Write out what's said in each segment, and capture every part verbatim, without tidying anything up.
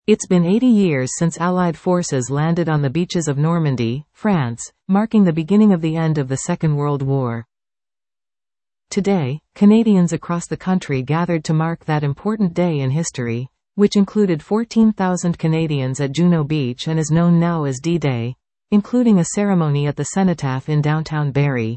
It's been eighty years since Allied forces landed on the beaches of Normandy, France, marking the beginning of the end of the Second World War. Today, Canadians across the country gathered to mark that important day in history, which included fourteen thousand Canadians at Juno Beach and is known now as D-Day, including a ceremony at the Cenotaph in downtown Barrie.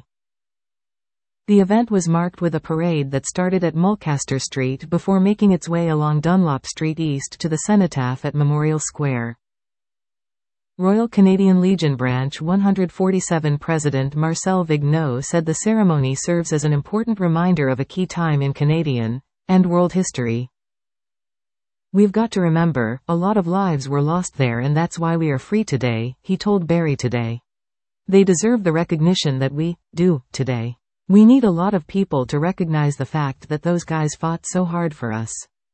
The event was marked with a parade that started at Mulcaster Street before making its way along Dunlop Street east to the Cenotaph at Memorial Square. Royal Canadian Legion Branch one hundred forty-seven President Marcel Vigneault said the ceremony serves as an important reminder of a key time in Canadian and world history. "We've got to remember, a lot of lives were lost there and that's why we are free today," he told Barrie Today. "They deserve the recognition that we do today. We need a lot of people to recognize the fact that those guys fought so hard for us."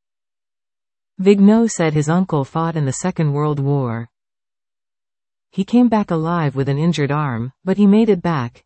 Vigneault said his uncle fought in the Second World War. He came back alive with an injured arm, but he made it back.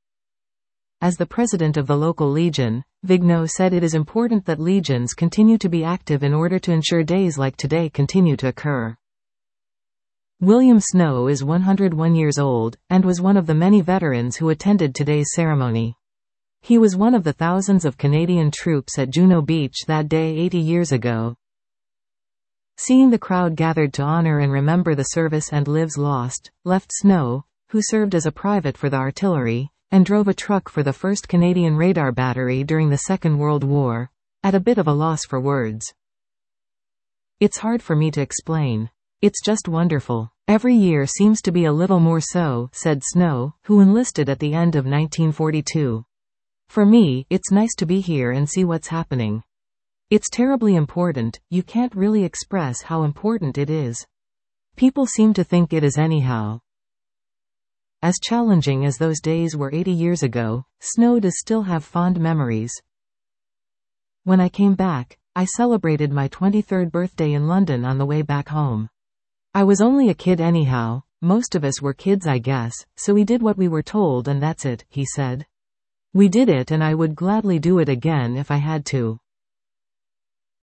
As the president of the local legion, Vigneault said it is important that legions continue to be active in order to ensure days like today continue to occur. William Snow is one hundred one years old, and was one of the many veterans who attended today's ceremony. He was one of the thousands of Canadian troops at Juno Beach that day eighty years ago. Seeing the crowd gathered to honor and remember the service and lives lost, left Snow, who served as a private for the artillery, and drove a truck for the first Canadian radar battery during the Second World War, at a bit of a loss for words. "It's hard for me to explain. It's just wonderful. Every year seems to be a little more so," said Snow, who enlisted at the end of nineteen forty-two. "For me, it's nice to be here and see what's happening. It's terribly important, you can't really express how important it is. People seem to think it is anyhow." As challenging as those days were eighty years ago, Snow does still have fond memories. "When I came back, I celebrated my twenty-third birthday in London on the way back home. I was only a kid anyhow, most of us were kids I guess, so we did what we were told and that's it," he said. "We did it and I would gladly do it again if I had to."